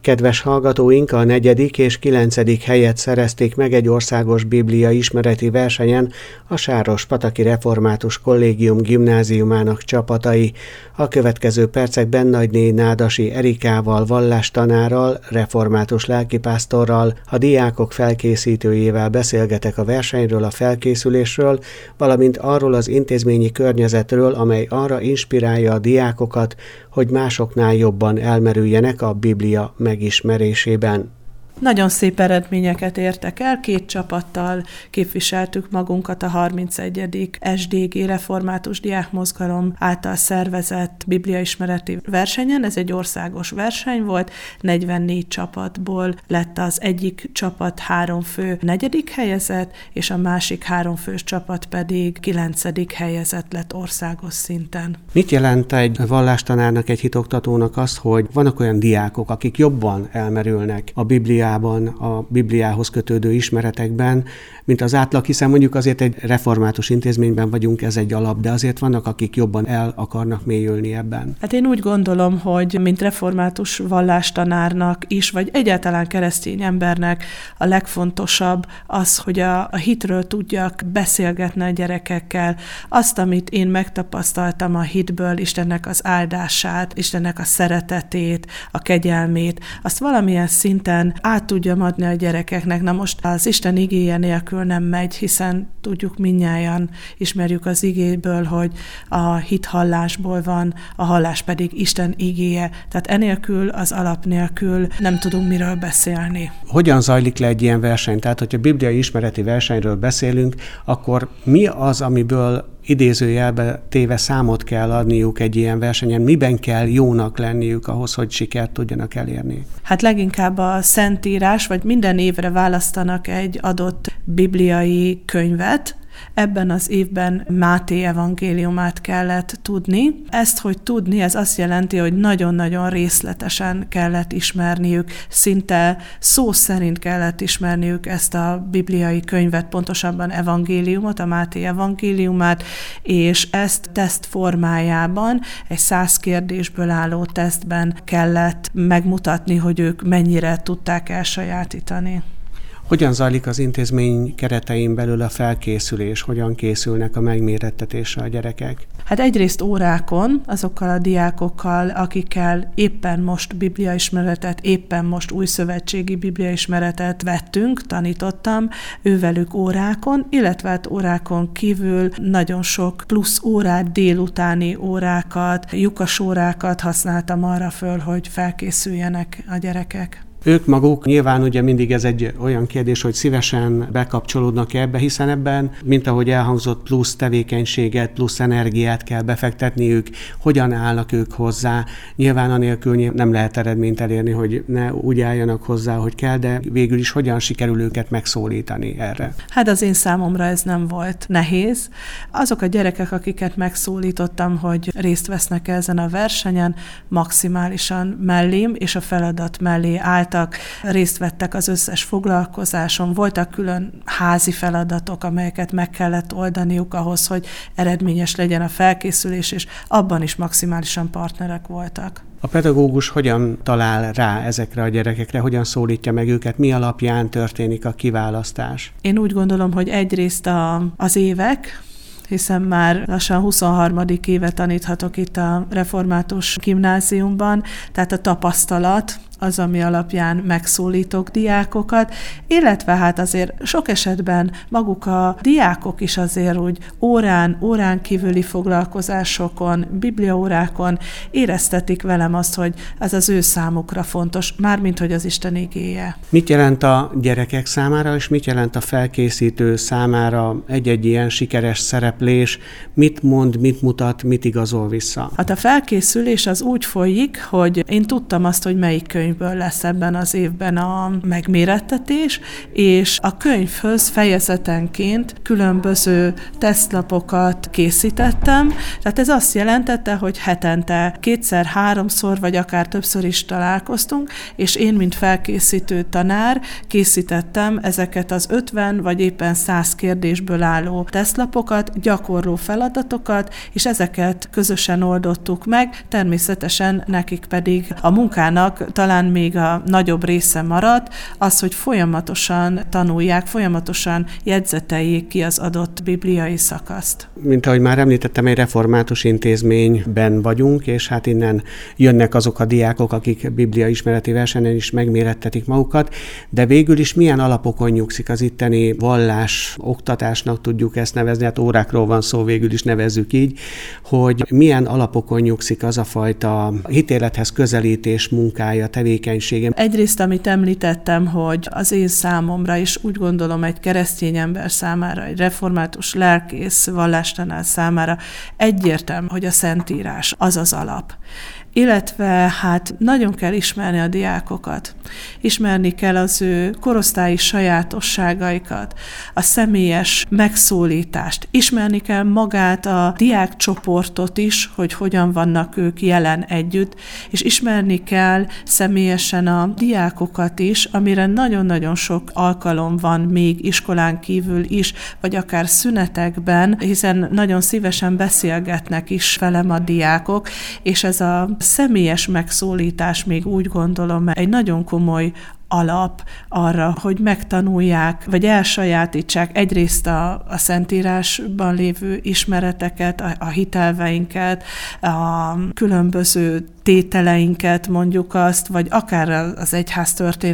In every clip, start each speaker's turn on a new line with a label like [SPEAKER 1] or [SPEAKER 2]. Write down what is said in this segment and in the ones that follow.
[SPEAKER 1] Kedves hallgatóink, a 4. és 9. helyet szerezték meg egy országos biblia ismereti versenyen a Sárospataki Református Kollégium gimnáziumának csapatai. A következő percekben Nagyné Nádasi Erikával, vallástanárral, református lelkipásztorral, a diákok felkészítőjével beszélgetek a versenyről, a felkészülésről, valamint arról az intézményi környezetről, amely arra inspirálja a diákokat, hogy másoknál jobban elmerüljenek a Biblia megismerésében.
[SPEAKER 2] Nagyon szép eredményeket értek el, 2 csapattal képviseltük magunkat a 31. SDG Református Diákmozgalom által szervezett bibliaismereti versenyen. Ez egy országos verseny volt, 44 csapatból lett az egyik csapat 3 fő 4. helyezett, és a másik 3 fős csapat pedig 9. helyezett lett országos szinten.
[SPEAKER 1] Mit jelent egy vallástanárnak, egy hitoktatónak az, hogy vannak olyan diákok, akik jobban elmerülnek a Bibliában, a Bibliához kötődő ismeretekben, mint az átlag, hiszen mondjuk azért egy református intézményben vagyunk, ez egy alap, de azért vannak, akik jobban el akarnak mélyülni ebben.
[SPEAKER 2] Hát én úgy gondolom, hogy mint református vallástanárnak is, vagy egyáltalán keresztény embernek a legfontosabb az, hogy a hitről tudjak beszélgetni a gyerekekkel, azt, amit én megtapasztaltam a hitből, Istennek az áldását, Istennek a szeretetét, a kegyelmét, azt valamilyen szinten át tudjam adni a gyerekeknek. Na most az Isten igéje nélkül nem megy, hiszen tudjuk mindnyájan, ismerjük az igéből, hogy a hit hallásból van, a hallás pedig Isten igéje. Tehát enélkül, az alap nélkül nem tudunk miről beszélni.
[SPEAKER 1] Hogyan zajlik le egy ilyen verseny? Tehát, hogyha bibliai ismereti versenyről beszélünk, akkor mi az, amiből idézőjelbe téve számot kell adniuk egy ilyen versenyen? Miben kell jónak lenniük ahhoz, hogy sikert tudjanak elérni?
[SPEAKER 2] Hát leginkább a Szentírás, vagy minden évre választanak egy adott bibliai könyvet. Ebben az évben Máté evangéliumát kellett tudni. Ezt, hogy tudni, ez azt jelenti, hogy nagyon-nagyon részletesen kellett ismerniük, szinte szó szerint kellett ismerniük ezt a bibliai könyvet, pontosabban evangéliumot, a Máté evangéliumát, és ezt teszt formájában, egy 100 kérdésből álló tesztben kellett megmutatni, hogy ők mennyire tudták elsajátítani.
[SPEAKER 1] Hogyan zajlik az intézmény keretein belül a felkészülés? Hogyan készülnek a megmérettetésre a gyerekek?
[SPEAKER 2] Hát egyrészt órákon, azokkal a diákokkal, akikkel éppen most bibliaismeretet, éppen most újszövetségi bibliaismeretet vettünk, tanítottam, ővelük órákon, illetve hát órákon kívül nagyon sok plusz órát, délutáni órákat, lyukas órákat használtam arra föl, hogy felkészüljenek a gyerekek.
[SPEAKER 1] Ők maguk, nyilván ugye mindig ez egy olyan kérdés, hogy szívesen bekapcsolódnak ebbe, hiszen ebben, mint ahogy elhangzott, plusz tevékenységet, plusz energiát kell befektetniük, hogyan állnak ők hozzá. Nyilván anélkül nem lehet eredményt elérni, hogy ne úgy álljanak hozzá, hogy kell, de végül is hogyan sikerül őket megszólítani erre?
[SPEAKER 2] Hát az én számomra ez nem volt nehéz. Azok a gyerekek, akiket megszólítottam, hogy részt vesznek ezen a versenyen, maximálisan mellém és a feladat mellé álltak, részt vettek az összes foglalkozáson, voltak külön házi feladatok, amelyeket meg kellett oldaniuk ahhoz, hogy eredményes legyen a felkészülés, és abban is maximálisan partnerek voltak.
[SPEAKER 1] A pedagógus hogyan talál rá ezekre a gyerekekre, hogyan szólítja meg őket, mi alapján történik a kiválasztás?
[SPEAKER 2] Én úgy gondolom, hogy egyrészt az évek, hiszen már lassan 23. éve taníthatok itt a református gimnáziumban, tehát a tapasztalat az, ami alapján megszólítok diákokat, illetve hát azért sok esetben maguk a diákok is azért úgy órán kívüli foglalkozásokon, bibliaórákon éreztetik velem azt, hogy ez az ő számukra fontos, mármint hogy az Isten igéje.
[SPEAKER 1] Mit jelent a gyerekek számára, és mit jelent a felkészítő számára egy-egy ilyen sikeres szereplés? Mit mond, mit mutat, mit igazol vissza?
[SPEAKER 2] Hát a felkészülés az úgy folyik, hogy én tudtam azt, hogy melyik könyvből lesz ebben az évben a megmérettetés, és a könyvhöz fejezetenként különböző tesztlapokat készítettem. Tehát ez azt jelentette, hogy hetente 2-3-szor, vagy akár többször is találkoztunk, és én, mint felkészítő tanár, készítettem ezeket az 50 vagy éppen 100 kérdésből álló tesztlapokat, gyakorló feladatokat, és ezeket közösen oldottuk meg, természetesen nekik pedig a munkának talán talán még a nagyobb része maradt, az, hogy folyamatosan tanulják, folyamatosan jegyzeteljék ki az adott bibliai szakaszt.
[SPEAKER 1] Mint ahogy már említettem, egy református intézményben vagyunk, és hát innen jönnek azok a diákok, akik bibliaismereti versenyen is megmérettetik magukat, de végül is milyen alapokon nyugszik az itteni vallás, oktatásnak tudjuk ezt nevezni, hát órákról van szó, végül is nevezzük így, hogy milyen alapokon nyugszik az a fajta hitélethez közelítés munkája, tevékenysége.
[SPEAKER 2] Egyrészt, amit említettem, hogy az én számomra is úgy gondolom egy keresztény ember számára, egy református lelkész, vallástanár számára egyértelmű, hogy a Szentírás az az alap. Illetve hát nagyon kell ismerni a diákokat. Ismerni kell az ő korosztályi sajátosságaikat, a személyes megszólítást. Ismerni kell magát a diákcsoportot is, hogy hogyan vannak ők jelen együtt, és ismerni kell személyesen a diákokat is, amire nagyon-nagyon sok alkalom van még iskolán kívül is, vagy akár szünetekben, hiszen nagyon szívesen beszélgetnek is velem a diákok, és ez a személyes megszólítás még úgy gondolom egy nagyon komoly alap arra, hogy megtanulják, vagy elsajátítsák egyrészt a Szentírásban lévő ismereteket, a hitelveinket, a különböző tételeinket, mondjuk azt, vagy akár az egyház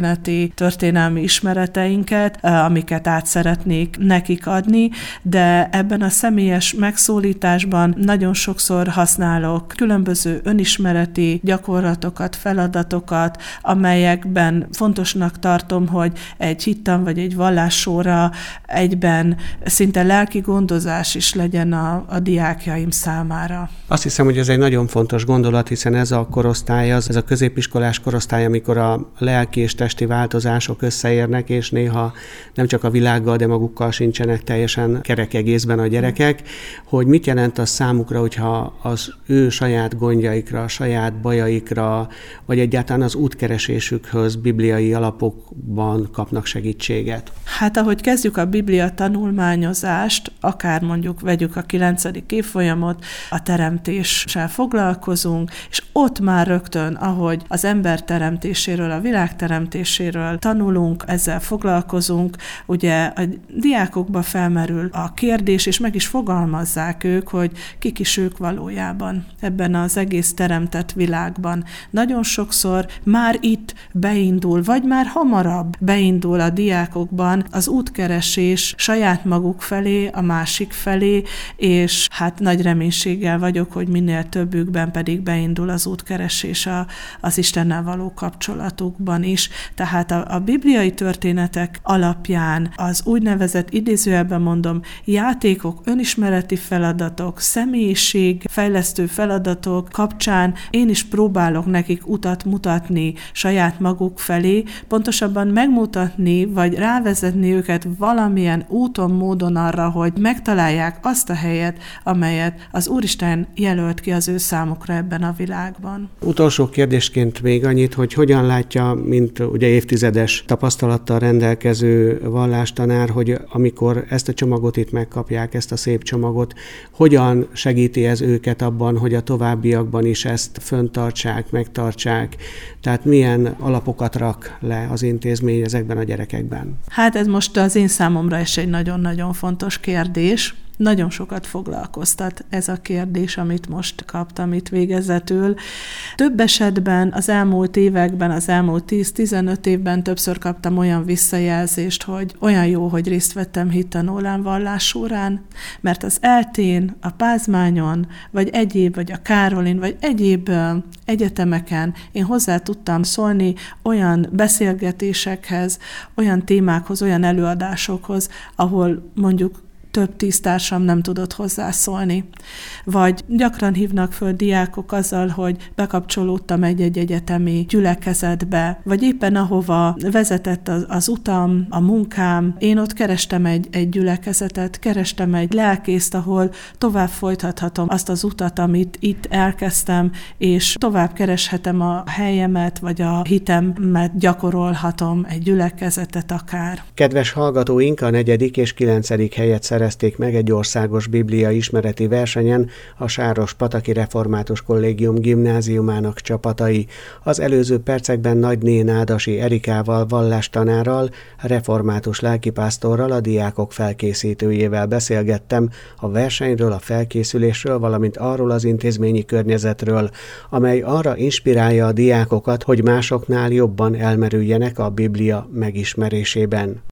[SPEAKER 2] történelmi ismereteinket, amiket át szeretnék nekik adni, de ebben a személyes megszólításban nagyon sokszor használok különböző önismereti gyakorlatokat, feladatokat, amelyekben fontosnak tartom, hogy egy hittan vagy egy vallásóra egyben szinte lelki gondozás is legyen a diákjaim számára.
[SPEAKER 1] Azt hiszem, hogy ez egy nagyon fontos gondolat, hiszen ez a korosztály, ez a középiskolás korosztály, amikor a lelki és testi változások összeérnek, és néha nem csak a világgal, de magukkal sincsenek teljesen kerek egészben a gyerekek, hogy mit jelent az számukra, hogyha az ő saját gondjaikra, saját bajaikra, vagy egyáltalán az útkeresésükhöz bibliai alapokban kapnak segítséget.
[SPEAKER 2] Hát ahogy kezdjük a Biblia tanulmányozást, akár mondjuk vegyük a 9. évfolyamot, a teremtéssel foglalkozunk, és ott már rögtön, ahogy az ember teremtéséről, a világ teremtéséről tanulunk, ezzel foglalkozunk, ugye a diákokba felmerül a kérdés, és meg is fogalmazzák ők, hogy kik is ők valójában ebben az egész teremtett világban. Nagyon sokszor már itt beindul, vagy már hamarabb beindul a diákokban az útkeresés saját maguk felé, a másik felé, és hát nagy reménységgel vagyok, hogy minél többükben pedig beindul az útkeresés az Istennel való kapcsolatukban is. Tehát a bibliai történetek alapján az úgynevezett, idézőjelben mondom, játékok, önismereti feladatok, személyiségfejlesztő feladatok kapcsán én is próbálok nekik utat mutatni saját maguk felé, pontosabban megmutatni, vagy rávezetni őket valamilyen úton, módon arra, hogy megtalálják azt a helyet, amelyet az Úristen jelölt ki az ő számukra ebben a világban.
[SPEAKER 1] Utolsó kérdésként még annyit, hogy hogyan látja, mint ugye évtizedes tapasztalattal rendelkező vallástanár, hogy amikor ezt a csomagot itt megkapják, ezt a szép csomagot, hogyan segíti ez őket abban, hogy a továbbiakban is ezt föntartsák, megtartsák, tehát milyen alapokat rak le az intézmény ezekben a gyerekekben?
[SPEAKER 2] Hát ez most az én számomra is egy nagyon-nagyon fontos kérdés. Nagyon sokat foglalkoztat ez a kérdés, amit most kaptam itt végezetül. Több esetben az elmúlt években, az elmúlt 10-15 évben többször kaptam olyan visszajelzést, hogy olyan jó, hogy részt vettem hittanólán vallásórán, mert az ELTÉn, a Pázmányon, vagy a Károlin, vagy egyéb egyetemeken én hozzá tudtam szólni olyan beszélgetésekhez, olyan témákhoz, olyan előadásokhoz, ahol mondjuk több 10 társam nem tudott hozzászólni. Vagy gyakran hívnak föl diákok azzal, hogy bekapcsolódtam egy egyetemi gyülekezetbe, vagy éppen ahova vezetett az utam, a munkám. Én ott kerestem egy gyülekezetet, kerestem egy lelkészt, ahol tovább folytathatom azt az utat, amit itt elkezdtem, és tovább kereshetem a helyemet, vagy a hitemet gyakorolhatom, egy gyülekezetet akár.
[SPEAKER 1] Kedves hallgatóink, a 4. és 9. helyet szerezték meg egy országos biblia ismereti versenyen a Sárospataki Református Kollégium gimnáziumának csapatai. Az előző percekben Nagyné Nádasi Erikával, vallástanárral, református lelkipásztorral, a diákok felkészítőjével beszélgettem a versenyről, a felkészülésről, valamint arról az intézményi környezetről, amely arra inspirálja a diákokat, hogy másoknál jobban elmerüljenek a Biblia megismerésében.